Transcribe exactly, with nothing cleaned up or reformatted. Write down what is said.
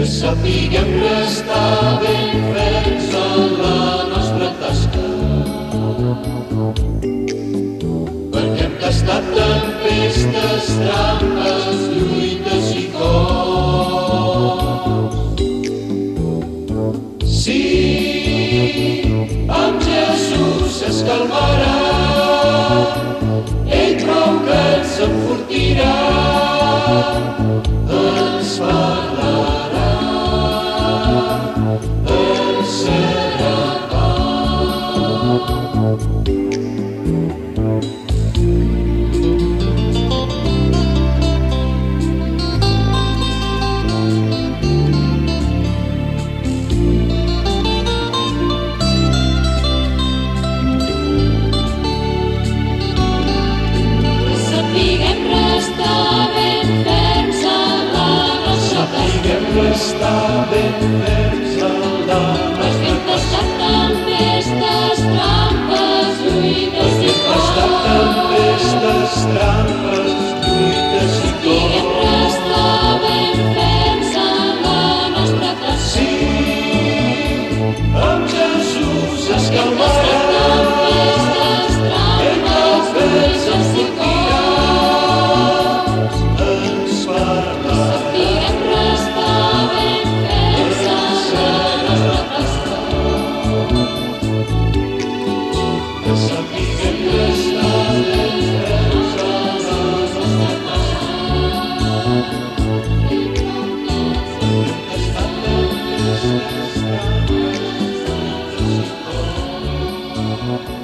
que sapiguem restar ben ferms en la nostra tasca, perquè hem tastat tempestes, trampes, lluites i cops. Sí, amb Jesús es calmarà, ell prou que ens enfortirà, ens parlarà, ens serà pau. Estar ben ferms en la nostra tasca, Tempestes, trampes, lluites i tastat tempestes, trampes, lluites i sapiguem restar ben ferms en la nostra tasca. Sí, amb Jesús es calmarà, Tempestes, trampes, lluites i cops. ens parlarà, Sapiguem restar ben ferms en la nostra tasca. que sapiguem restar ben ferms en la nostra tasca. Tastat tempestes, trampes, lluites i cops.